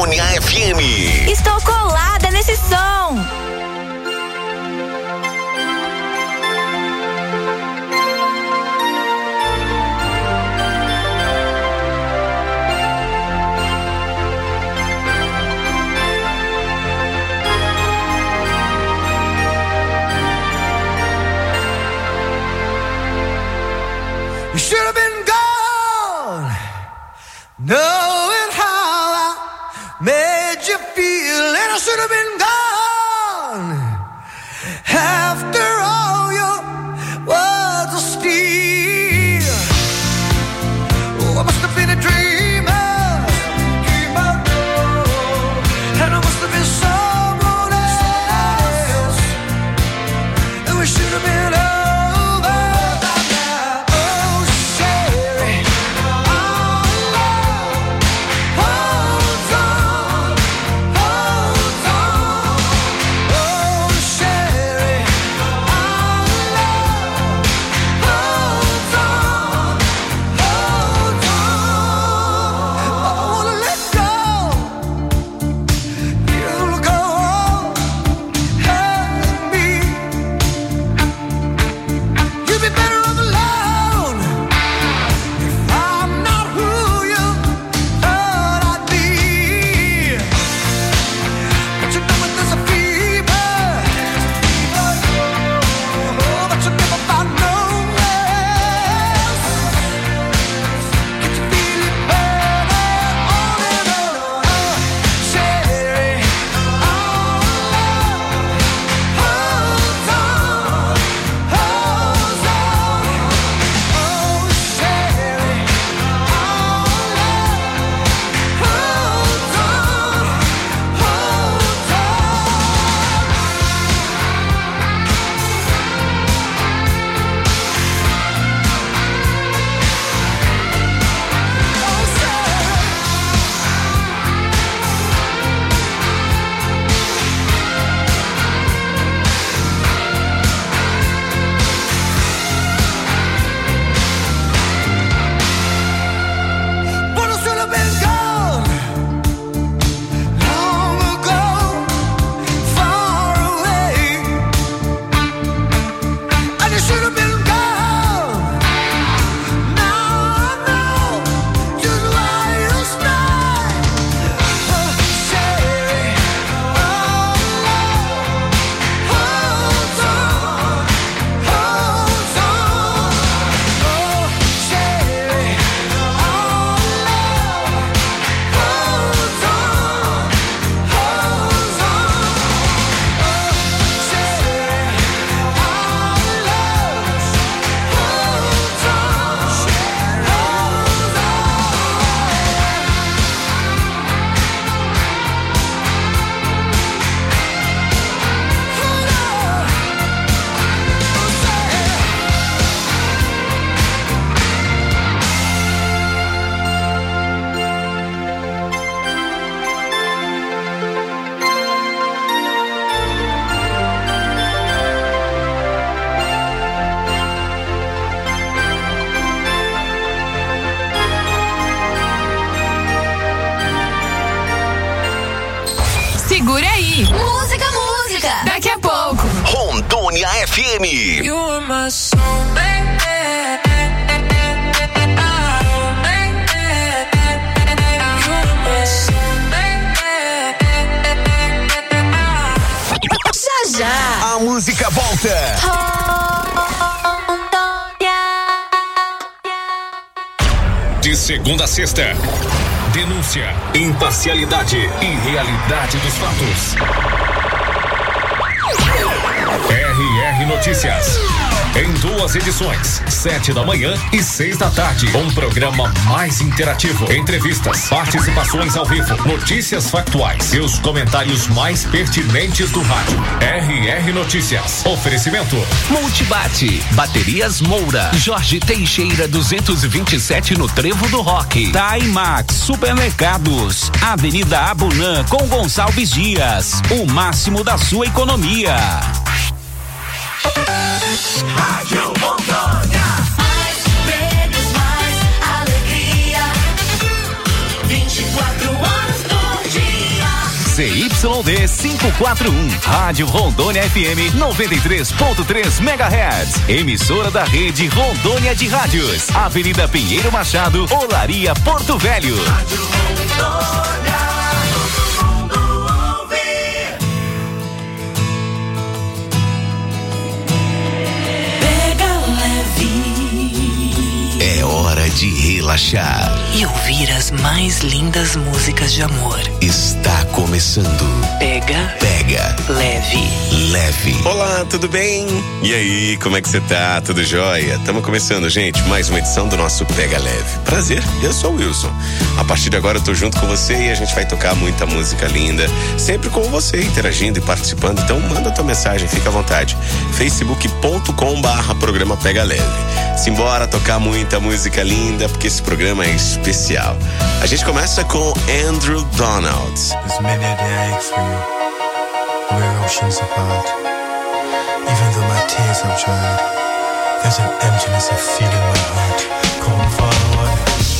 Rondônia FM. Estou colada nesse som. You should have been gone, knowing how I made you feel, and I should have been gone after all your words of steel. Oh, I must have been a dreamer, and I must have been someone else, and we should have been over. Segura aí. Música. Daqui a pouco. Rondônia FM. You are my soulmate. Já. A música volta. De segunda a sexta. Denúncia, imparcialidade e realidade dos fatos. RR Notícias. Em 2 edições, 7 da manhã e 6 da tarde. Um programa mais interativo. Entrevistas, participações ao vivo, notícias factuais e os comentários mais pertinentes do rádio. RR Notícias. Oferecimento. Multibate. Baterias Moura. Jorge Teixeira 227 no Trevo do Rock. Taimax Supermercados. Avenida Abunã com Gonçalves Dias. O máximo da sua economia. Rádio Rondônia. Mais prêmios, mais alegria. 24 horas por dia. ZYD 541, Rádio Rondônia FM 93.3 MHz, emissora da rede Rondônia de Rádios, Avenida Pinheiro Machado, Olaria, Porto Velho. Rádio Rondônia, todo mundo ouve. Pega leve. É hora de relaxar e ouvir as mais lindas músicas de amor. Está começando. Pega leve. Olá, tudo bem? E aí, como é que você tá? Tudo jóia? Estamos começando, gente, mais uma edição do nosso Pega Leve. Prazer, eu sou o Wilson. A partir de agora eu tô junto com você e a gente vai tocar muita música linda, sempre com você interagindo e participando. Então manda tua mensagem, fica à vontade. facebook.com/programa Pega Leve. Simbora tocar muita música linda, porque esse programa é especial. A gente começa com Andrew Donald. There's many a day I ache for you. We're oceans apart. Even though my tears have dried, there's an emptiness I feel in my heart. Come forward.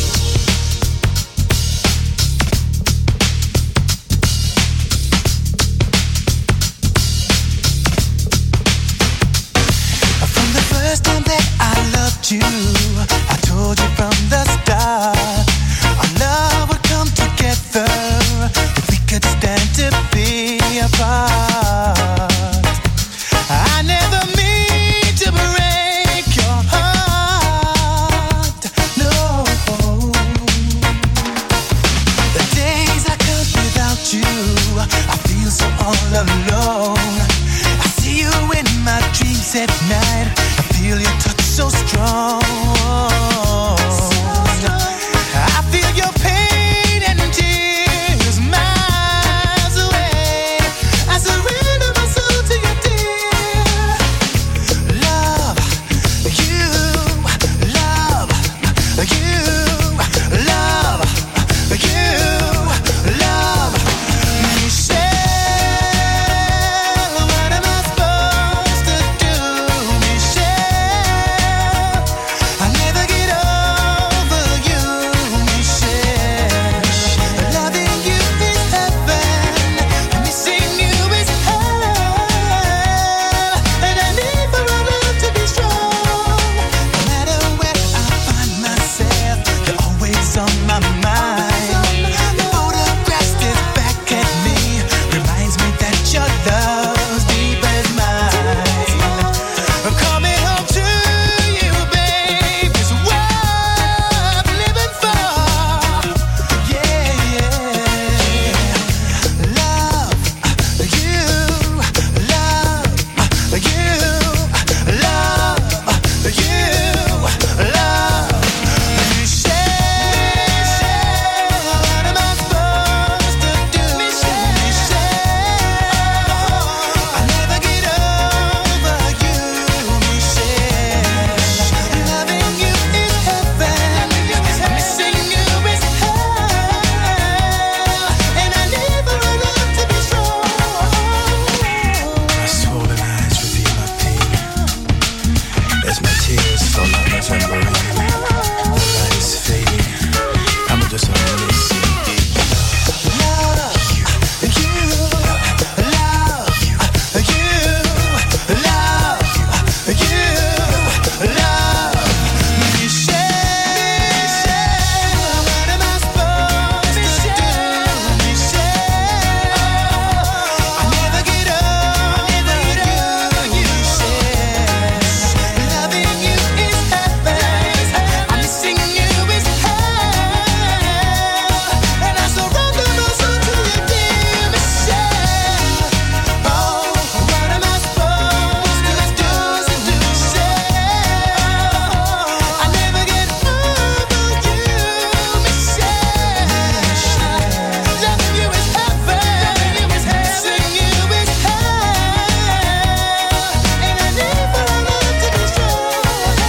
From the first time that I loved you, I told you from the start, our love would come together if we could stand to be apart. I never mean to break your heart, no. The days I can't without you, I feel so all alone. I see you in my dreams at night, I feel your touch so strong. I feel your pain and tears miles away. I surrender my soul to you, dear. Love you, love you, love you, love Michelle. What am I supposed to do, Michelle? I never get over you, Michelle. Loving you is heaven, missing you is hell, and I need for our love to be strong. No matter where I find myself, you're always on my mind. The photograph stares back at me, reminds me that your love's deep as mine. I'm coming home to you, babe, is what I'm living for. Yeah, love you, love you, love you, love Michelle. What am I supposed to do, Michelle? I never get over you, Michelle. Loving you is heaven, missing you is hell, and I need for our love to be strong. My swollen eyes reveal my pain as my tears fall like a tambourine. The light is fading, I'm just on missing. Love you, love you, love Michelle. What am I supposed to do, Michelle? I never get over you, Michelle. Loving you is heaven, I'm missing you is hell, and I surrender my soul to you, dear Michelle. Oh, what am I supposed to do, Michelle? I never get over you, Michelle. Loving you is heaven, missing you is hell, and I need for our love to be strong.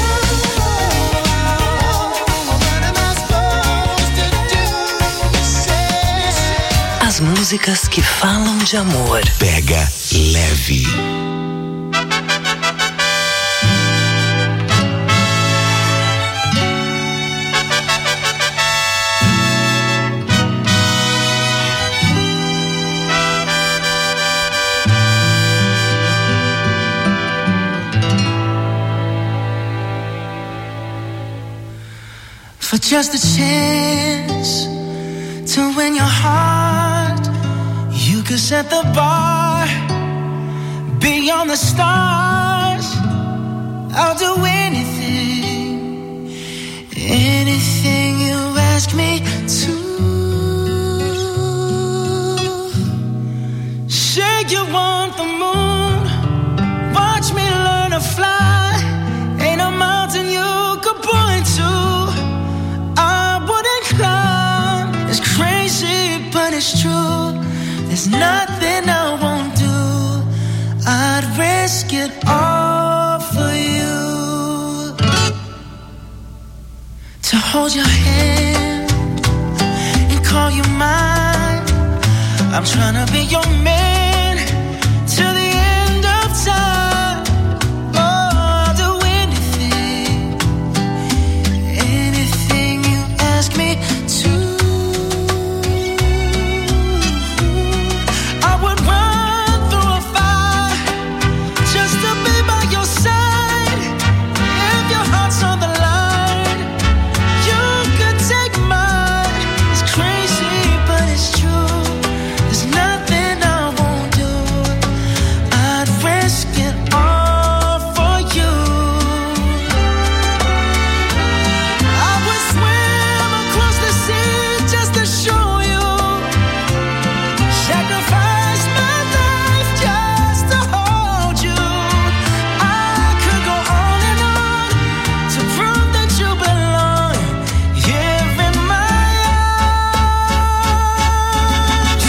What am I supposed to do, Michelle? As músicas que falam de amor. Pega leve. just a chance to win your heart. You could set the bar beyond the stars. I'll do anything, anything you ask me to. Say you want the moon, watch me learn to fly. Ain't a mountain you could point to I wouldn't climb. It's crazy, but it's true. There's nothing I won't do. I'd risk it all for you. To hold your hand and call you mine. I'm trying to be your man till the end of time. Oh, I'll do anything, anything you ask me to. I would run through a fire just to be by your side. If your heart's on the line, you could take mine. It's crazy, but it's true. There's nothing I won't do. I'd risk it all for you. I would swim across the sea just to show you. Sacrifice my life just to hold you. I could go on and on to prove that you belong here in my arms.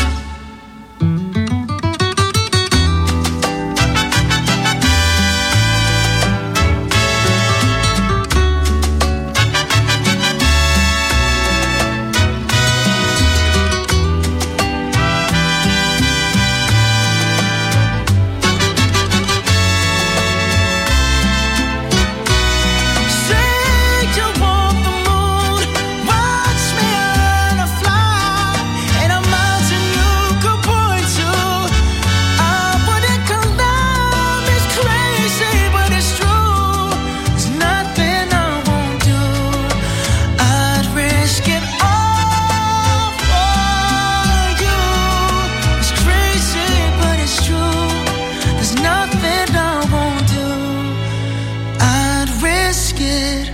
Say you want the moon, watch me learn to fly. Ain't a mountain you could point to I wouldn't climb. It's crazy, but it's true. There's nothing I won't do. I'd risk it all for you. It's crazy, but it's true. There's nothing I won't do. I'd risk it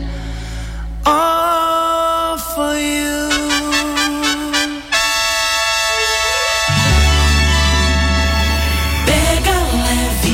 all for you. Pega leve.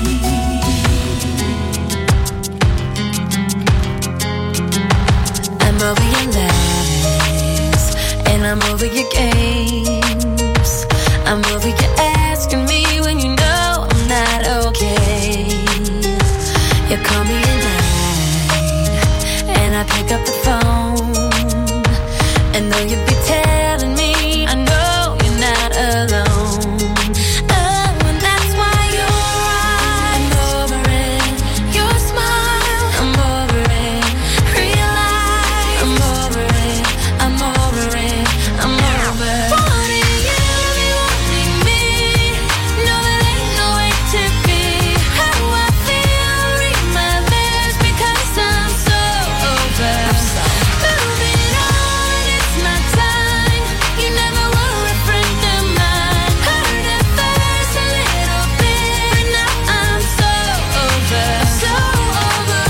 I'm over your lies, and I'm over your games. I'm over you asking me when you know I'm not okay. You call me at night, and I pick up the phone. And though you be telling me, I know you're not alone. Oh, and that's why you're right. I'm over it. Your smile, I'm over it. Real life, I'm over it. I'm over it. I'm over it. Wanting you, you wanting me. No, there ain't no way to be. How I feel, read my lips because I'm so over. Moving on, it's my time. You never were a friend of mine. Hurt at first a little bit, but now I'm so over. So over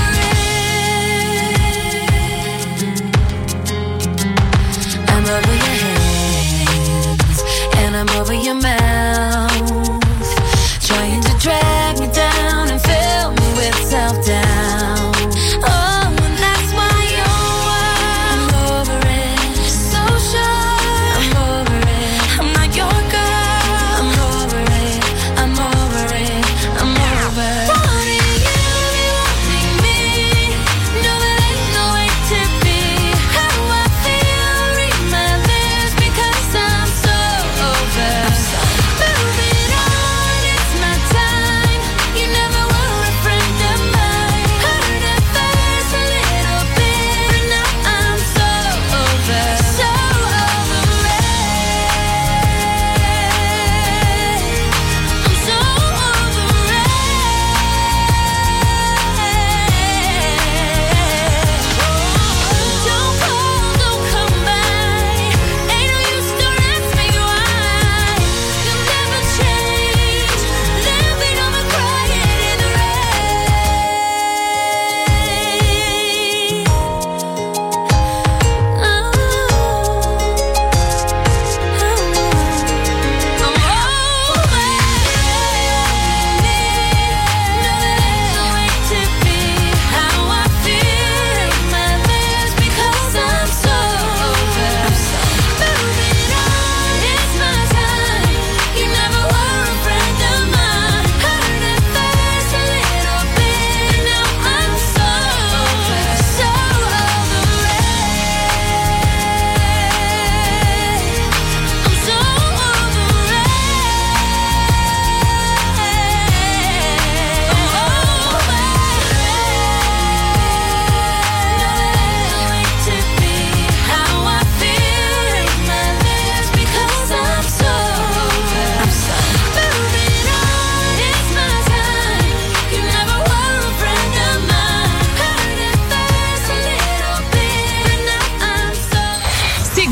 it. I'm over your hands, and I'm over your mouth, trying to drag me down and fill me with self-doubt. Oh, and that's why you're wild. I'm over it, so sure. I'm over it, I'm not your girl. I'm over it, I'm over it, I'm over it. Wanting you, you wanting me. No, there ain't no way to be. How I feel, read my lips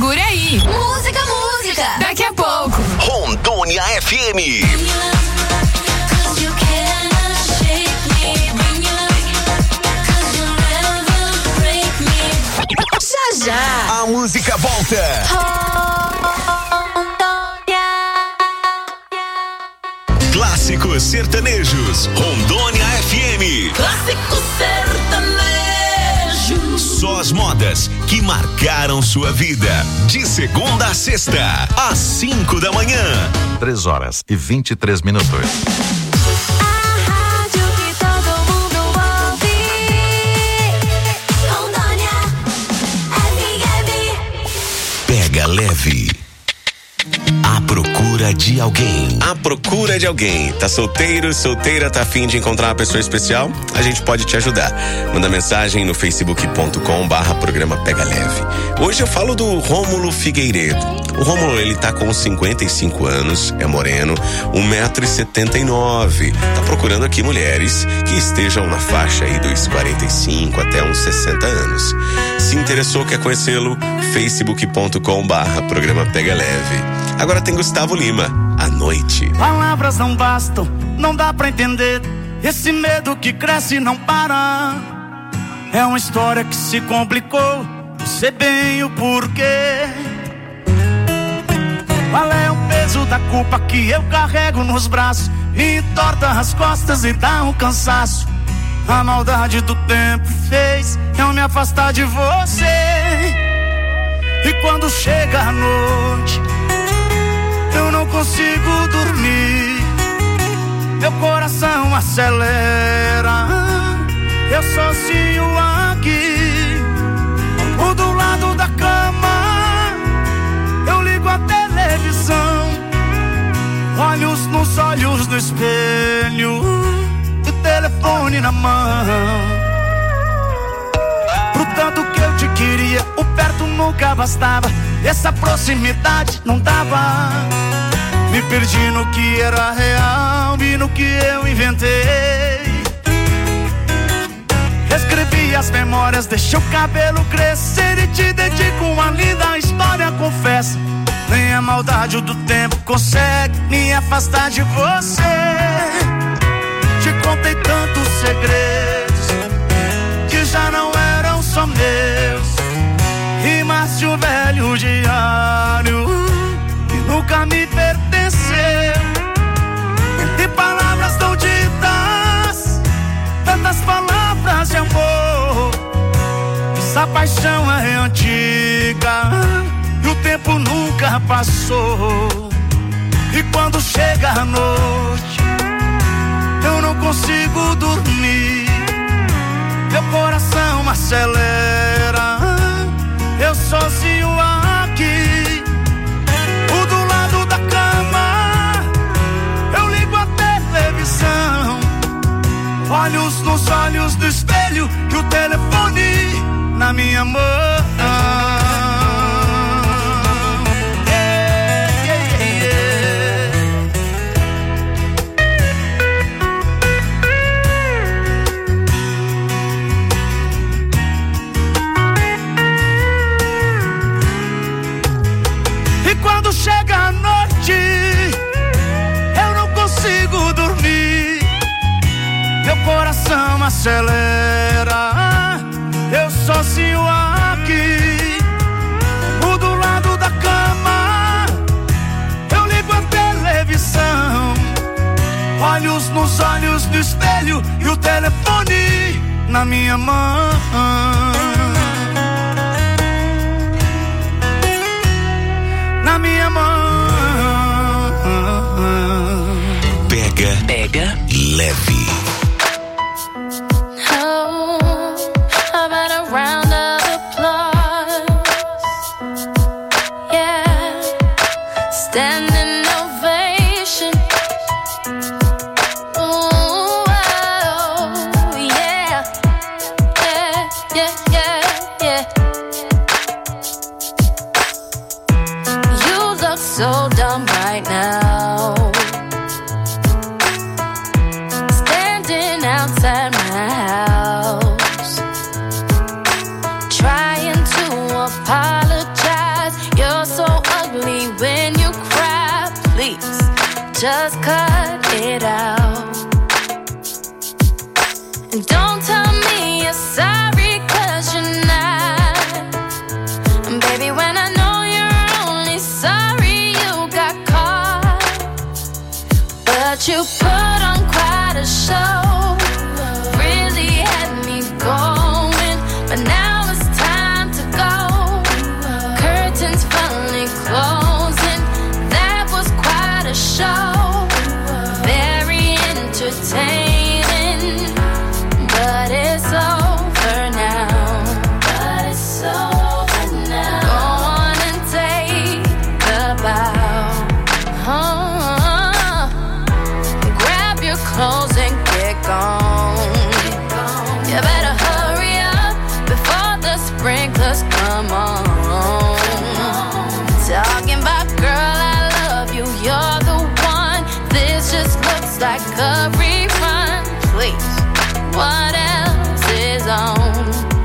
Segure aí. Música. Daqui a pouco. Rondônia FM. Já. A música volta. Clássicos sertanejos. Rondônia FM. Clássico sertanejo. Só as modas que marcaram sua vida. De segunda a sexta, às 5 da manhã. 3h23. Pega leve. À procura de alguém. À procura de alguém. Tá solteiro, solteira, tá a fim de encontrar uma pessoa especial? A gente pode te ajudar. Manda mensagem no facebook.com/programa Pega Leve. Hoje eu falo do Rômulo Figueiredo. O Rômulo, ele tá com 55 anos, é moreno, 1,79 m. Tá procurando aqui mulheres que estejam na faixa aí dos 45 até uns 60 anos. Se interessou, quer conhecê-lo? facebook.com/programa Pega Leve. Agora tem Gustavo Lima, À Noite. Palavras não bastam, não dá pra entender. Esse medo que cresce e não para. É uma história que se complicou, não sei bem o porquê. Qual é o peso da culpa que eu carrego nos braços? E entorta as costas e dá um cansaço. A maldade do tempo fez eu me afastar de você. E quando chega a noite, eu não consigo dormir. Meu coração acelera. Eu sozinho aqui, ou do lado da cama, eu ligo a televisão, olhos nos olhos do espelho, o telefone na mão. Pro tanto que eu te queria, o perto nunca bastava. Essa proximidade não dava. Me perdi no que era real e no que eu inventei. Escrevi as memórias, deixei o cabelo crescer e te dedico uma linda história, confesso. Nem a maldade do tempo consegue me afastar de você. Te contei tantos segredos que já não eram só meus. Rimaste o velho diário que nunca me pertenceu. Entre palavras não ditas, tantas palavras de amor. Essa paixão é antiga e o tempo nunca passou. E quando chega a noite, eu não consigo dormir. Meu coração acelera. Eu sozinho aqui, o do lado da cama, eu ligo a televisão, olhos nos olhos do espelho e o telefone na minha mão. Quando chega a noite, eu não consigo dormir. Meu coração acelera. Eu sozinho aqui, o do lado da cama, eu ligo a televisão, olhos nos olhos do espelho e o telefone na minha mão. Na minha mão. Pega leve. Oh, about a round of applause. Yeah, standing ovation. Ooh, oh, yeah, yeah. You look so dumb right now, standing outside my house, trying to apologize. just cut it out. And don't tell me you're sorry, 'cause you're not. And baby, when I know you're only sorry you got caught. But you put on quite a show, really had me going. But now it's time to go. Curtains finally closing. That was quite a show. Very entertaining. But it's over now. But it's over now. Go on and take a bow. Grab your clothes and get gone. You better hurry up before the sprinklers come on. Talking about, girl, I love you, you're the one. This just looks like a rerun. Please, what else is on?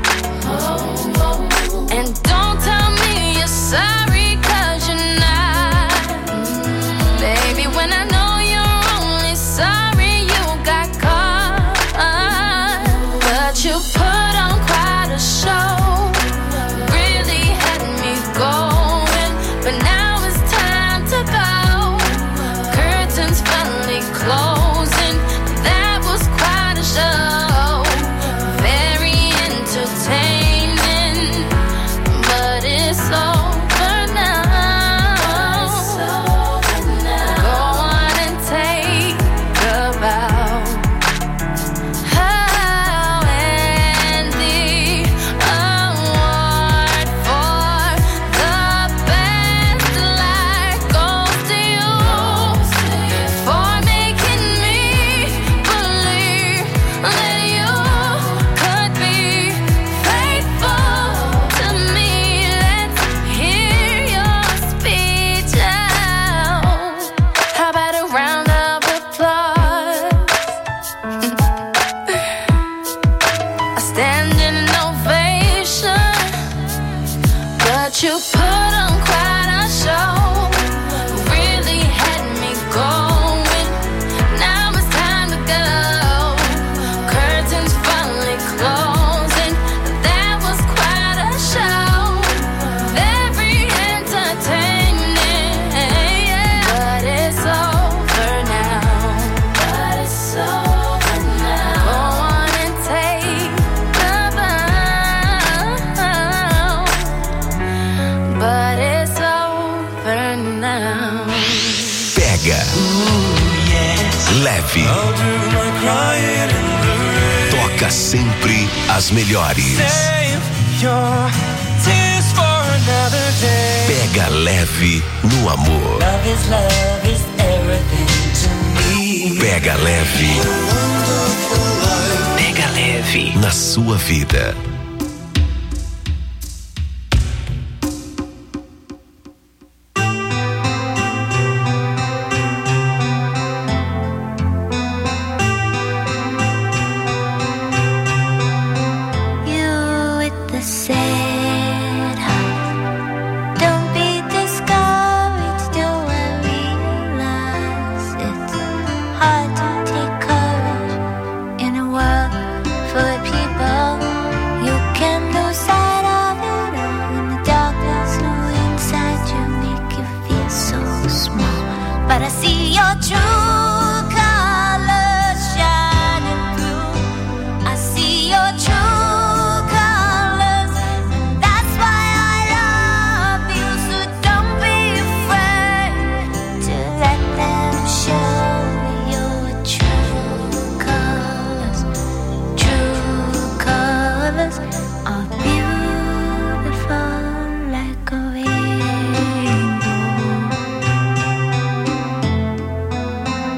And don't tell me you're sorry, 'cause you're not. Baby, when I know you're only sorry you got caught. But you put on quite a show, really had me going. But now it's time to go. Curtains finally closing. That was quite a show. Very entertaining. But it's over now. Go on and take a bow. Oh, and the award for the best life goes to you, for making me believe that you could be faithful to me. Let's hear your speech out. How about a round of applause? A standing ovation. But you put on quite a show, really had me going. Now it's time to go. Curtains finally closing. That was quite a show. Very entertaining. But it's over now. But it's over now. Go on and take the bow. But it's over now. Pega. Leve. Toca sempre as melhores. Pega leve no amor. Love is everything to me. Pega leve. Pega leve na sua vida. You with the sad heart. Don't be discouraged, though I realize it's hard to take courage in a world full of people. You can lose sight of it all, and the darkness inside you make you feel so small. But I see your true colors shining through. I see your true colors, and that's why I love you. So don't be afraid to let them show your true colors. True colors are beautiful like a rainbow.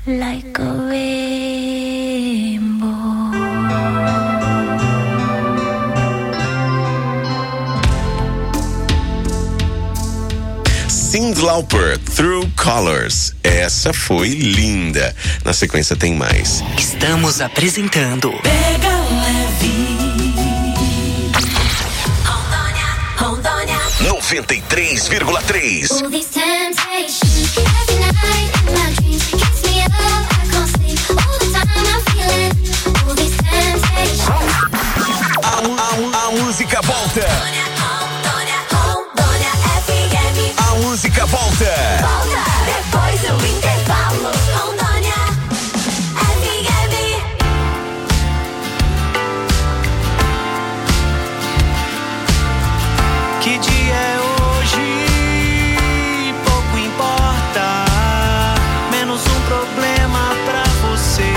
like a rainbow. Cyndi Lauper, Through Colors. Essa foi linda. Na sequência tem mais. Estamos apresentando Pega Leve. Rondônia. 93,3. All these temptations every night in my dreams keeps me up, I can't sleep. All the time I'm feeling all these temptations. A música volta. Rondônia FM. A música volta. Volta depois do intervalo. Rondônia FM. Que dia é hoje? Pouco importa. Menos um problema pra você.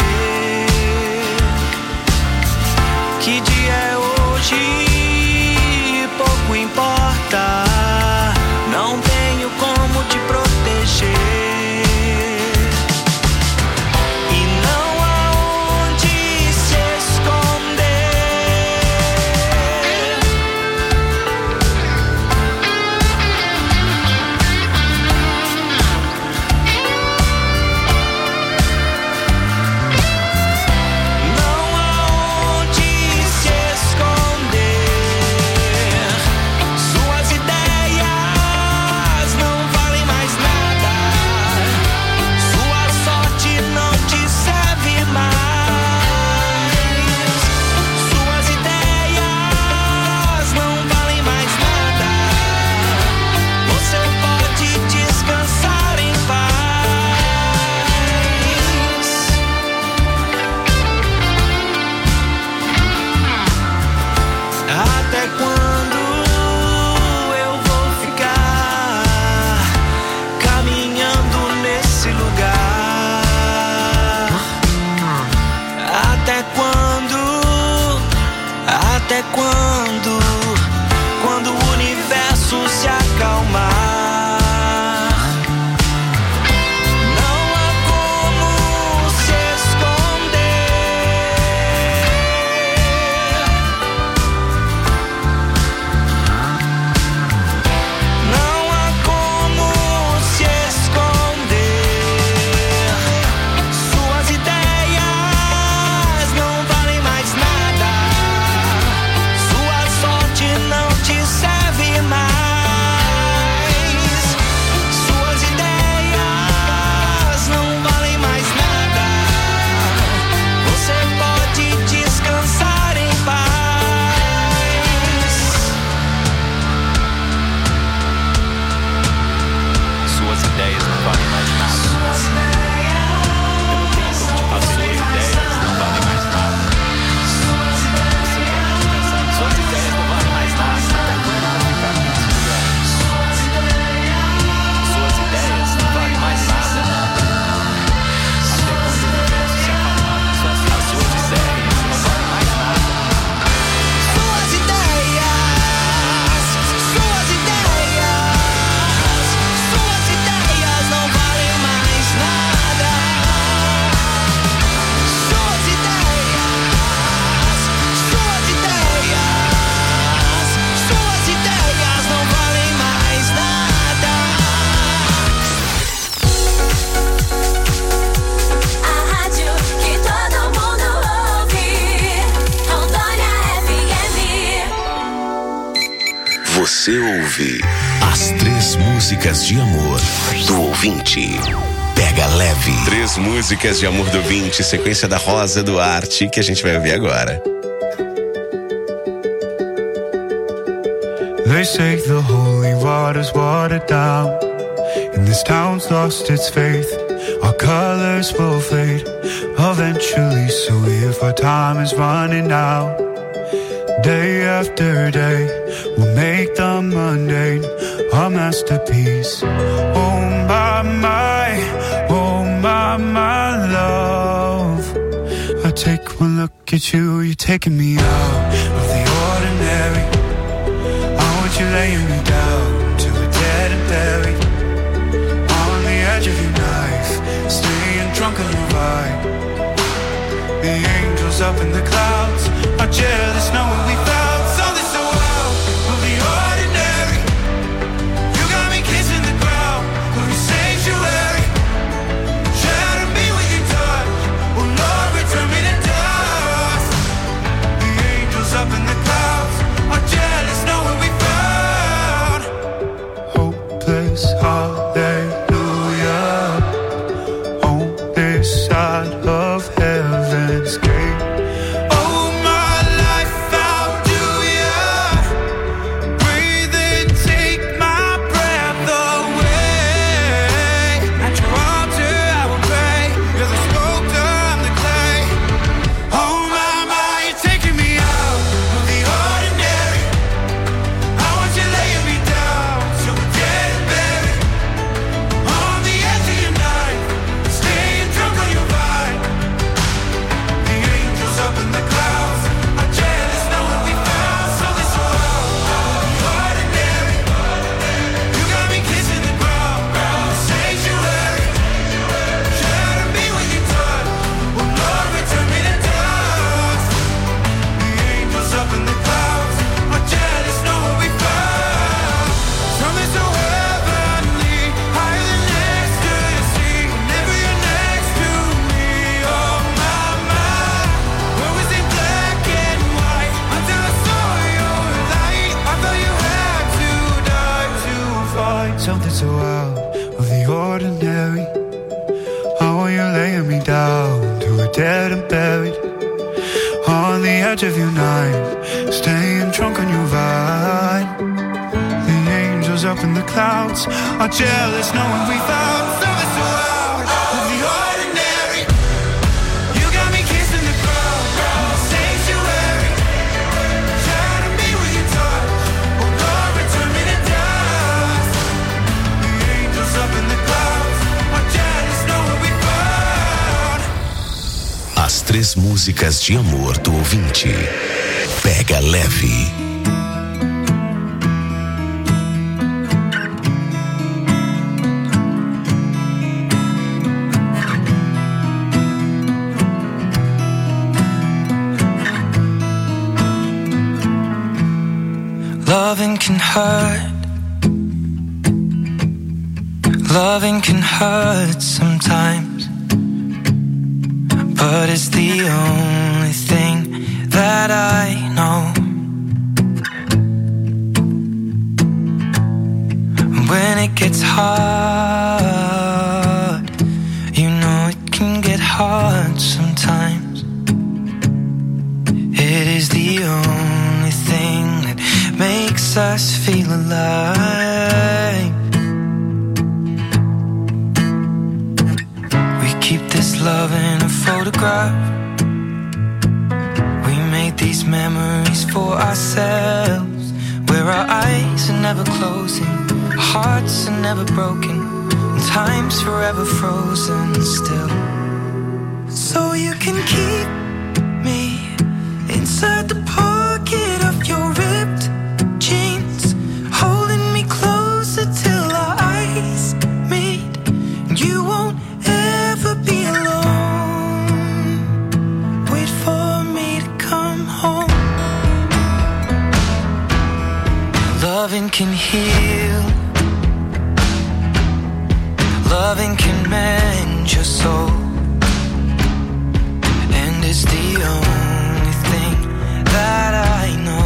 Que dia é hoje? Pouco importa. Não tenho como te proteger. E não há onde se esconder. Não há onde se esconder. Suas ideias não valem mais nada. Sua sorte não te serve mais. Suas ideias não valem mais nada. Você pode descansar em paz. Até quando eu vou ficar caminhando nesse lugar? Até quando? Até quando? Quando o universo se acalmar. Não há como se esconder. Não há como se esconder. Suas ideias não valem mais nada. Sua sorte não te serve mais. Suas ideias não valem mais nada. Você pode descansar em paz. Suas ideias não valem mais nada. As suas ideias não valem mais nada. Suas ideias não valem mais nada. Suas ideias não valem mais nada. Até quando o universo se acalmar, as suas ideias não valem mais nada. Suas ideias, suas ideias não valem mais nada. Suas ideias não valem mais nada. A rádio que todo mundo ouve. Rondônia FM. Você ouve As 3 músicas de amor. do ouvinte. Pega Leve. 3 músicas de amor do ouvinte, sequência da Rosa Duarte, que a gente vai ouvir agora. They say the holy water's watered down, and this town's lost its faith. Our colors will fade eventually, so if our time is running out, day after day, we'll make the mundane a masterpiece. Oh my love, I take one look at you, you're taking me out of the ordinary. You're laying me down to a dead and buried on the edge of your knife, staying drunk on your fight. The angels up in the clouds are jealous knowing we found something so out of the ordinary. You got me kissing the ground of your sanctuary. Shatter me with your touch, oh Lord, return me to dust. The angels up in the clouds are jealous knowing we found hopeless hallelujah on this side of heaven's gate. Oh, my life found you, yeah. Breathe and take my breath away. At your altar I will pray. You're the sculptor, I'm the clay. Oh, my, you're taking me out of the ordinary. I want you laying me down so we're dead and buried. On the edge of your night, staying drunk on your vine. The angels up in the clouds are jealous knowing we found something so out of the ordinary. You got me kissing the ground, sanctuary. Shatter me with your touch, oh Lord, return me to dust. The angels up in the clouds are jealous knowing we found something so heavenly, higher than ecstasy. Whenever you're next to me, oh my, where was it black and white until I saw your light? I thought you had to die to fight something so out of the ordinary. Oh, you're laying me down to a dead and buried. On the edge of your knife, staying drunk on your vine. The angels up in the clouds are jealous knowing we found something so out of the ordinary. You got me kissing the ground, sanctuary. Shatter me with your touch, oh Lord, return me to dust. The angels up in the clouds are jealous knowing we found. As 3 músicas de amor do ouvinte. Pega leve. Loving can hurt. Loving can hurt sometimes, but it's the only thing that I know. When it gets hard, you know it can get hard sometimes. It is the only thing that makes us feel alive. We keep this love in a photograph. We made these memories for ourselves, where our eyes are never closing, hearts are never broken, and time's forever frozen still. So you can keep me inside the pocket of your ripped jeans, holding me closer till our eyes meet. You won't ever be alone. Wait for me to come home. Loving can heal. Loving can mend your soul, and it's the only thing that I know.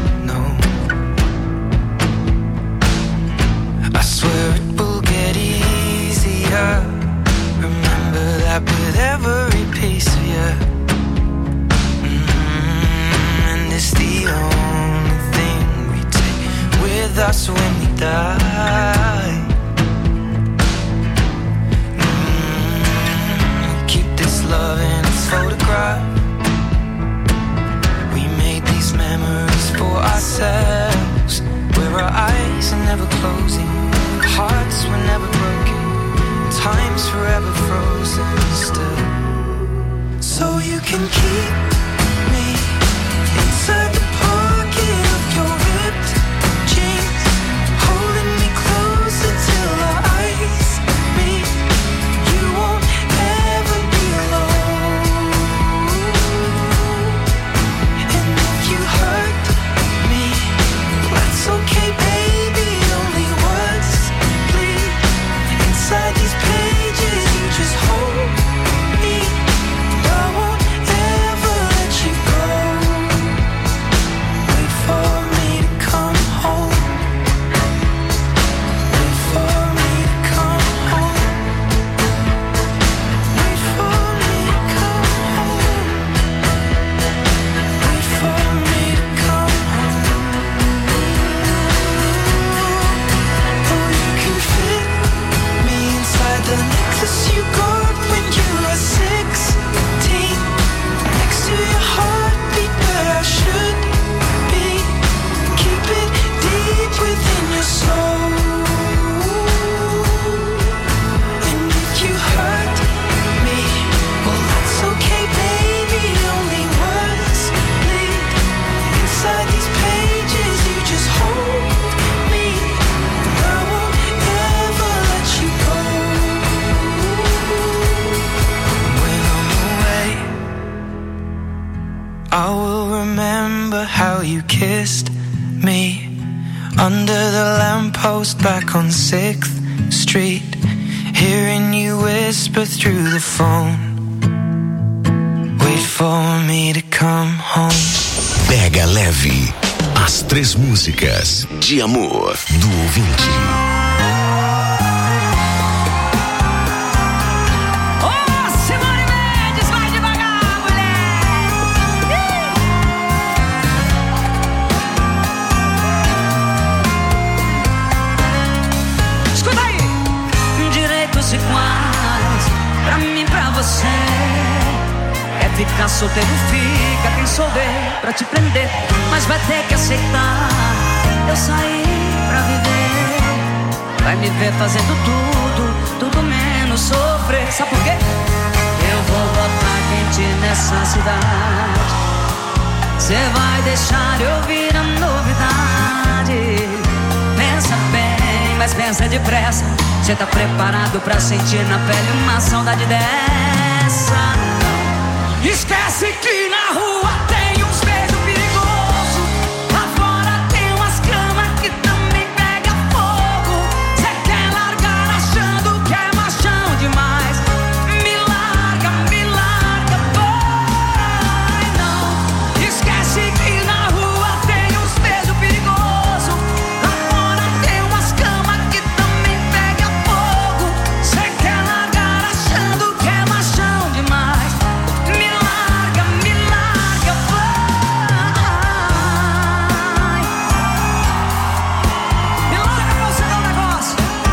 I swear it will get easier. Remember that with every piece of you. And it's the only thing we take with us when we die. Keep this love in its photograph. We made these memories for ourselves, where our eyes are never closing, hearts were never broken, time's forever frozen still. So you can keep me inside the pocket of your ripped jeans, holding me closer till our eyes meet. You won't ever be alone. kissed me under the lamppost back on 6th Street, hearing you whisper through the phone, wait for me to come home. Pega Leve, as 3 músicas de amor do ouvinte. Ficar solteiro fica, quem souber pra te prender, mas vai ter que aceitar. Eu saí pra viver, vai me ver fazendo tudo menos sofrer. Sabe por quê? Eu vou botar quente nessa cidade, cê vai deixar eu ouvir a novidade. Pensa bem, mas pensa depressa, cê tá preparado pra sentir na pele uma saudade dessa? Esquece que na rua tem uns beijos perigosos, lá fora tem umas camas que também pega fogo. Cê quer largar achando que é machão demais, me larga, vai não. Esquece que na rua tem uns beijos perigosos, lá fora tem umas camas que também pega fogo. Cê quer largar achando que é machão demais, me larga, vai. Me larga pra você dar um negócio.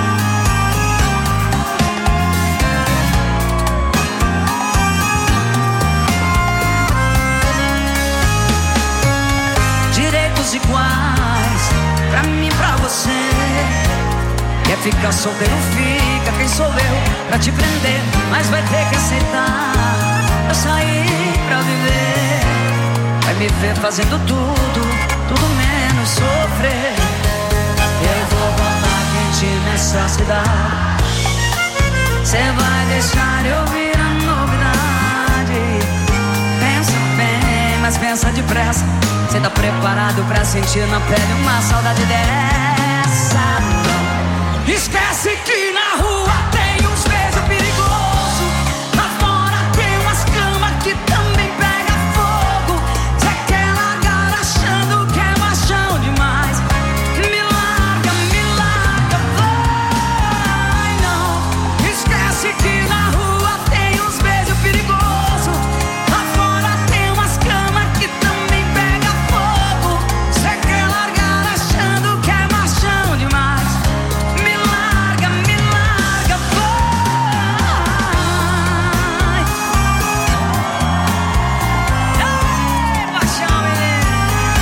Direitos iguais, pra mim e pra você. Quer ficar solteiro, fica, quem sou eu pra te prender, mas vai ter que aceitar. Eu saí pra viver, vai me ver fazendo tudo menos sofrer. Eu vou botar quente nessa cidade, cê vai deixar eu ouvir a novidade. Pensa bem, mas pensa depressa, cê tá preparado pra sentir na pele uma saudade dessa? Não. Esquece que na rua tem uns beijos perigosos, lá fora tem umas camas que também pega fogo. Cê quer largar achando que é machão demais, me larga, vai não. Esquece que na rua tem uns beijos perigosos, lá fora tem umas camas que também pega fogo. Cê quer largar achando que é machão demais, me larga, vai. Ei, paixão, menino.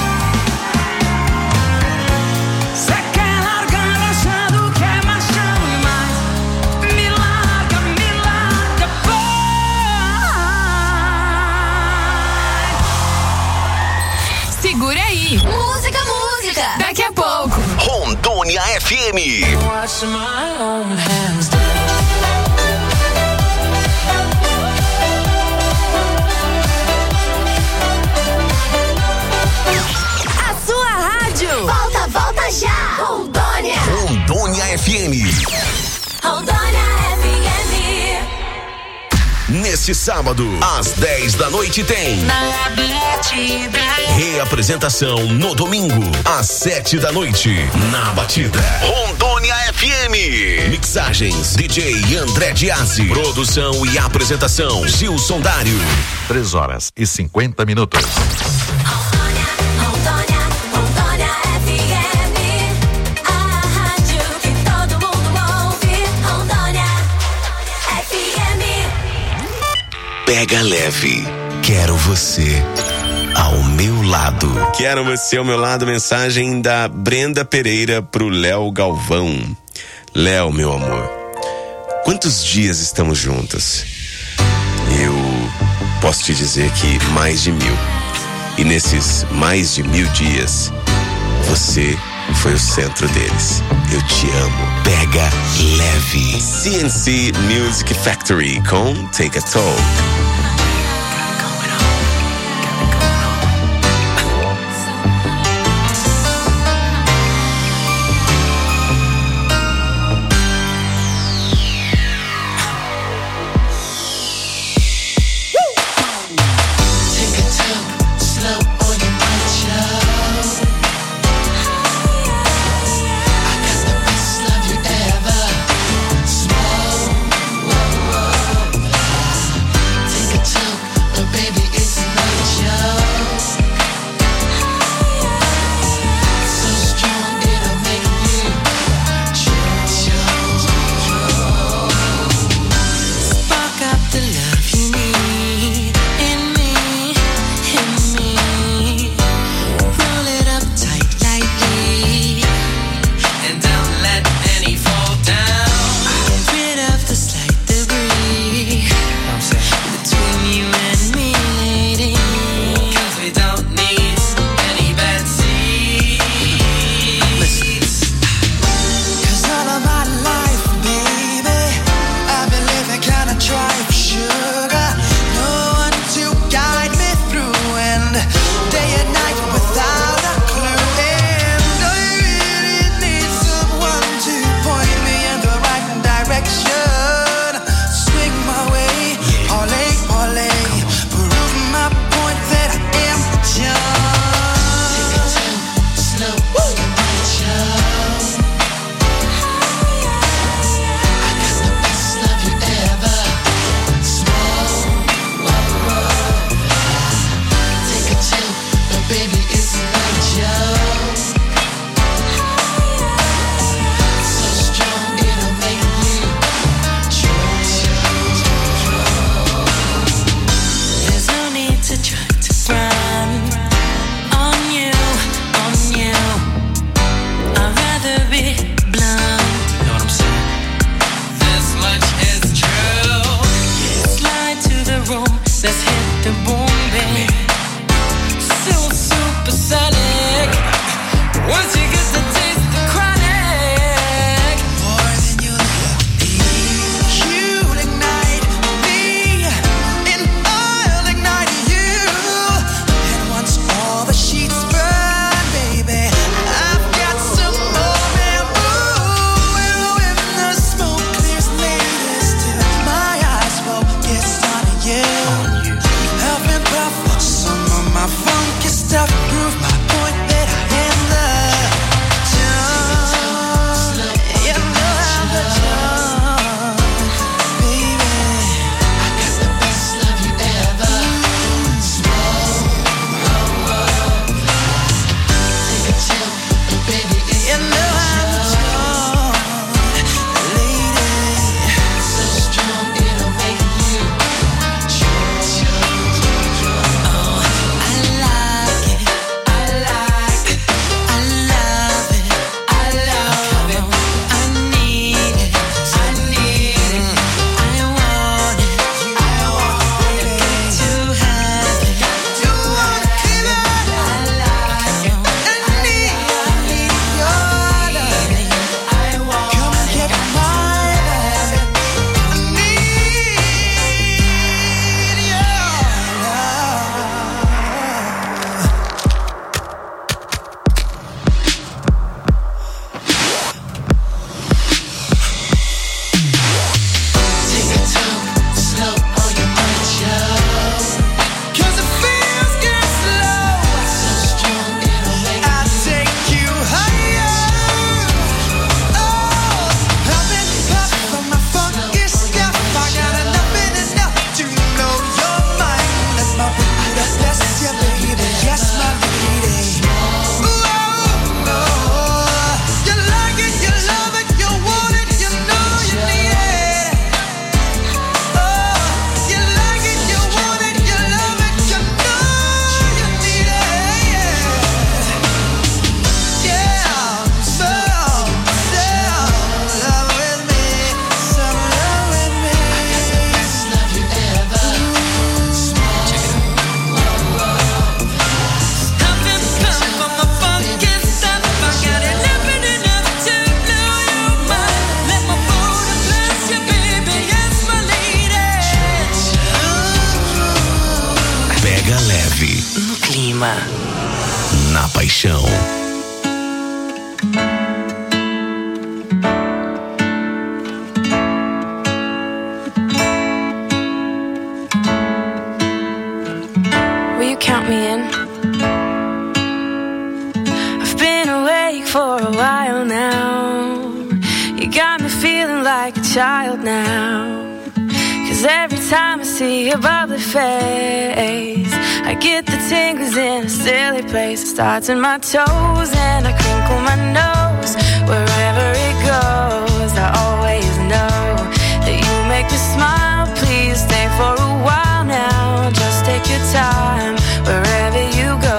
Cê quer largar achando que é machão demais, me larga, vai. Segura aí. Música. Daqui a pouco. Rondônia FM. A sua rádio. Volta já. Rondônia. Rondônia FM. Rondônia FM. Nesse sábado, às 10 da noite tem reapresentação no domingo, às 7 da noite, na Batida. Rondônia FM. Mixagens DJ André Diazzi. Produção e apresentação Gilson Dário. 3h50. Rondônia FM. A rádio que todo mundo ouve. Rondônia FM. Pega Leve. Quero você ao meu lado. Quero você ao meu lado, mensagem da Brenda Pereira pro Léo Galvão. Léo, meu amor, quantos dias estamos juntos? Eu posso te dizer que mais de 1000. E nesses mais de 1000 dias, você foi o centro deles. Eu te amo. Pega Leve. CNC Music Factory com Take a Toll. Moema. Na paixão. Will you count me in? I've been awake for a while now. You got me feeling like a child now. 'Cause every time I see your bubbly face, I get the tingles in a silly place. It starts in my toes and I crinkle my nose. Wherever it goes, I always know that you make me smile. Please stay for a while now. Just take your time wherever you go.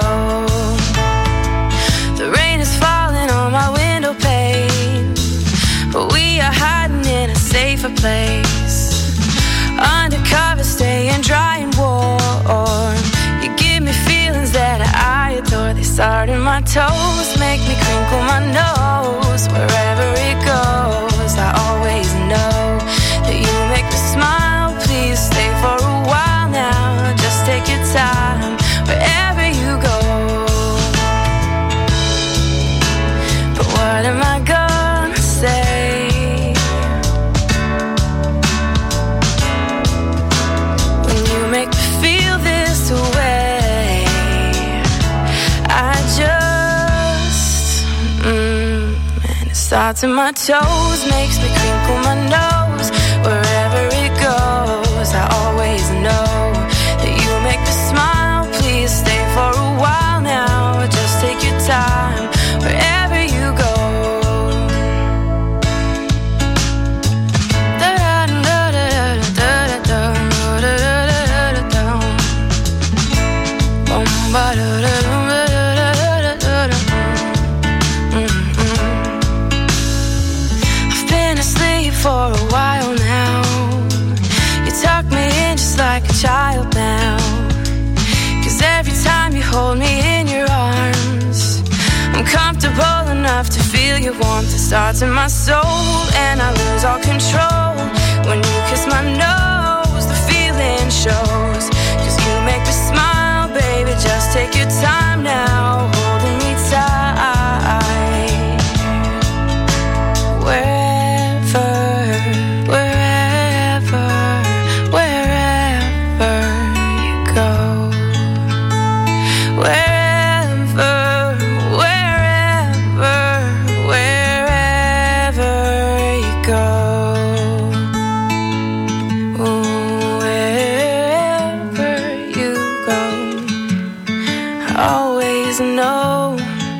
The rain is falling on my window pane, but we are hiding in a safer place. Undercover, staying dry and warm. You give me feelings that I adore. They start in my toes, make me crinkle my nose. Wherever it goes, I always know that you make me smile. Please stay for a while now. Just take your time wherever you go. But what am I gonna say? Make me feel this way. I just and it starts in my toes, makes me crinkle my nose. Wherever it goes, I always know that you make me smile. Please stay for a while now. Just take your time wherever you go. I've been asleep for a while now. You tuck me in just like a child now. 'Cause every time you hold me in your arms, I'm comfortable enough to feel your warmth. It starts in my soul and I lose all control. When you kiss my nose, the feeling shows. 'Cause you make me smile, baby, just take your time now, holding me tight. Wherever, wherever, wherever you go. Wherever, wherever, wherever you go. Wherever you go, I always know.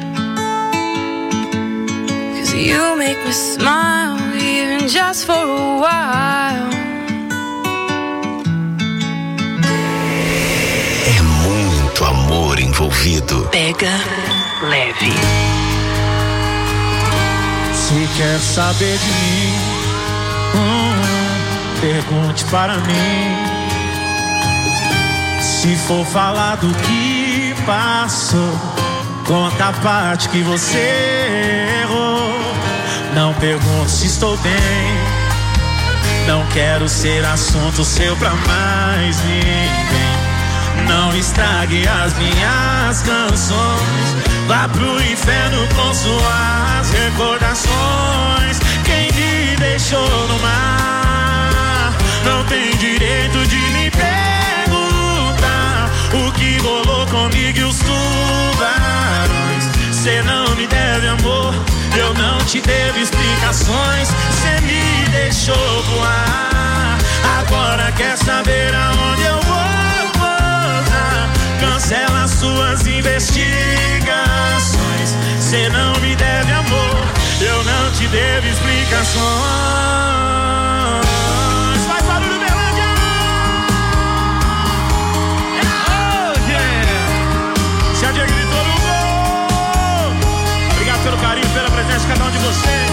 'Cause you make me smile, even just for a while. É muito amor envolvido. Pega leve. Se quer saber de mim, pergunte para mim. Se for falar do que passou, conta a parte que você errou. Não pergunte se estou bem, não quero ser assunto seu pra mais ninguém. Não estrague as minhas canções, vá pro inferno com suas recordações. Quem me deixou no mar não tem direito de me perguntar o que rolou comigo e os tubarões. Cê não me deve amor, eu não te devo explicações. Cê me deixou voar, agora quer saber aonde eu vou pousar. Cancela suas investigações. Cê não me deve amor, eu não te devo explicações. Faz barulho, Berlândia! Oh, yeah! Se a Diego gritou no gol. Obrigado pelo carinho, pela presença de cada um de vocês.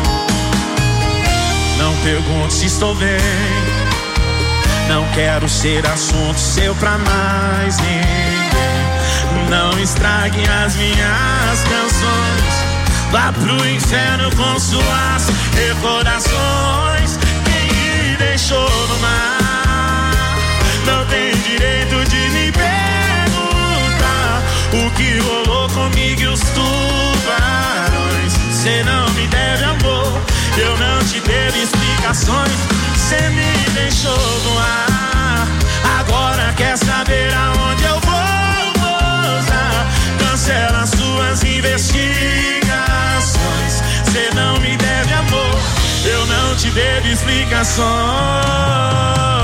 Não pergunte se estou bem, não quero ser assunto seu pra mais ninguém. Não estrague as minhas canções, vá pro inferno com suas recordações. Quem me deixou no mar não tem direito de me perguntar amigo e os tubarões. Cê não me deve amor, eu não te devo explicações. Cê me deixou no ar, agora quer saber aonde eu vou pousar. Cancela suas investigações. Cê não me deve amor, eu não te devo explicações.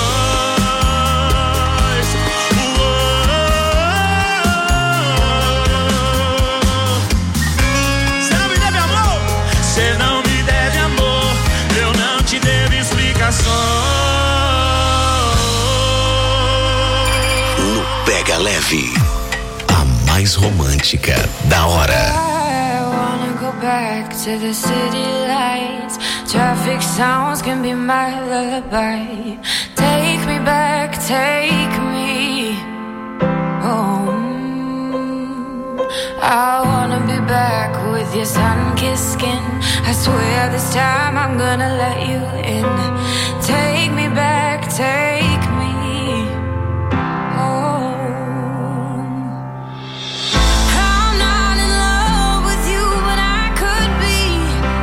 No Pega Leve, a mais romântica da hora. I wanna go back to the city lights. Traffic sounds can be my lullaby. Take me back, take me home. I wanna be back with your sun-kissed skin. I swear this time I'm gonna let you in. Take me back, take me home. I'm not in love with you, but I could be.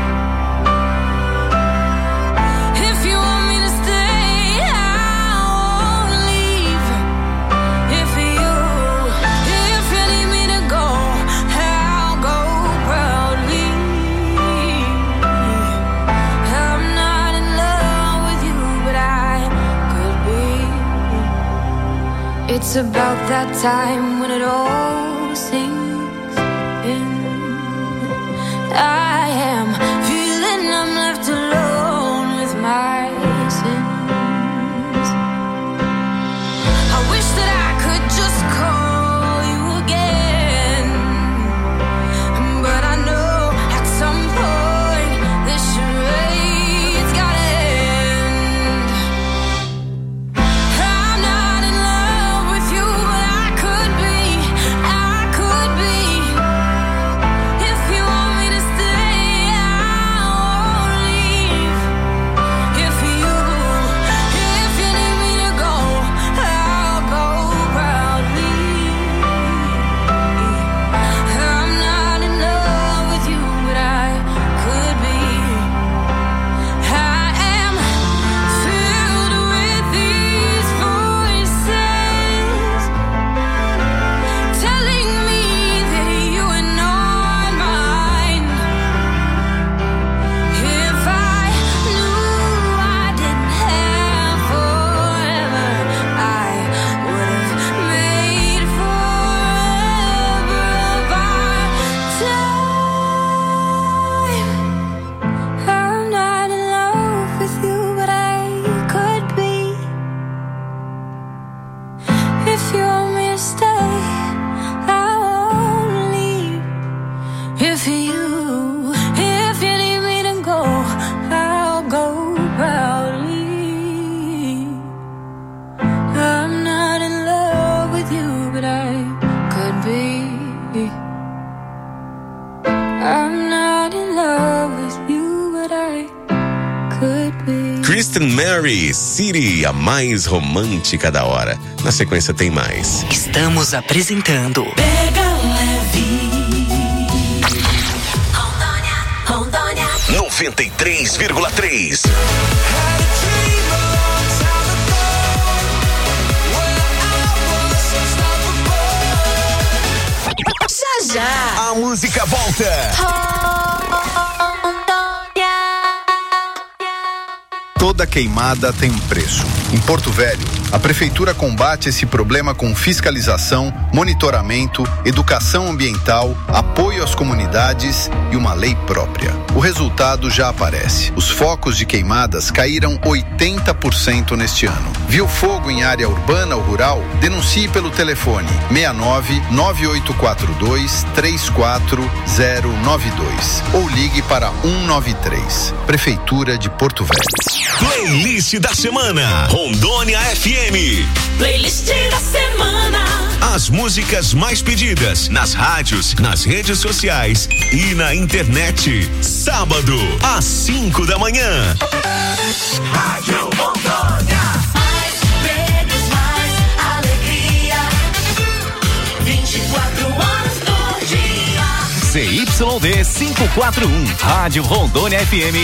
If you want me to stay, I won't leave. If you need me to go, I'll go proudly. I'm not in love with you, but I could be. It's about that time when it all sinks in. I am feeling I'm left alone with my sins. I wish that I could just call you again, but I know at some point this charade's gotta end. I'm not in love with you, but I could be. If you want me to stay, I won't leave. If you need me to go, I'll go proudly. I'm not in love with you, but I could be. I am filled with these voices telling me that you are not mine. If I knew I didn't have forever, I would have made forever of our time. I'm not in love with you, but I could be. If you want me to stay, I won't leave. If you need me to go, I'll go proudly. I'm not in love with you, but I could be. I'm not in love with you, but I could be. Kristen Mary, City, a mais romântica da hora. Na sequência tem mais. Estamos apresentando Pega Leve. Rondônia. 93,3. Já já. A música volta. Toda queimada tem um preço. Em Porto Velho, a Prefeitura combate esse problema com fiscalização, monitoramento, educação ambiental, apoio às comunidades e uma lei própria. O resultado já aparece. Os focos de queimadas caíram 80% neste ano. Viu fogo em área urbana ou rural? Denuncie pelo telefone 69-9842-34092 ou ligue para 193. Prefeitura de Porto Velho. Playlist da semana. Rondônia FM. Playlist da semana. As músicas mais pedidas nas rádios, nas redes sociais e na internet. Sábado, às 5 da manhã. Rádio Rondônia. Mais prêmios, mais alegria. 24 horas por dia. ZYD 541. Rádio Rondônia FM